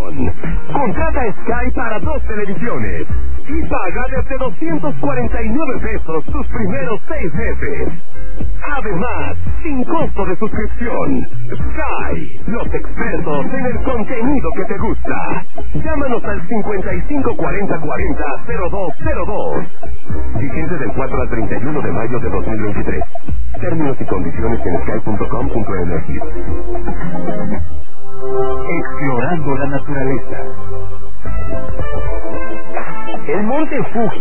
televisión. Contrata Sky para 2 televisiones y paga desde 249 pesos tus primeros 6 meses. Además, sin costo de suscripción. Sky, los expertos en el contenido que te gusta. Llámanos al 554040-0202. Vigente del 4 al 31 de mayo de 2023. Términos y condiciones en sky.com.mx. Explorando la naturaleza. El Monte Fuji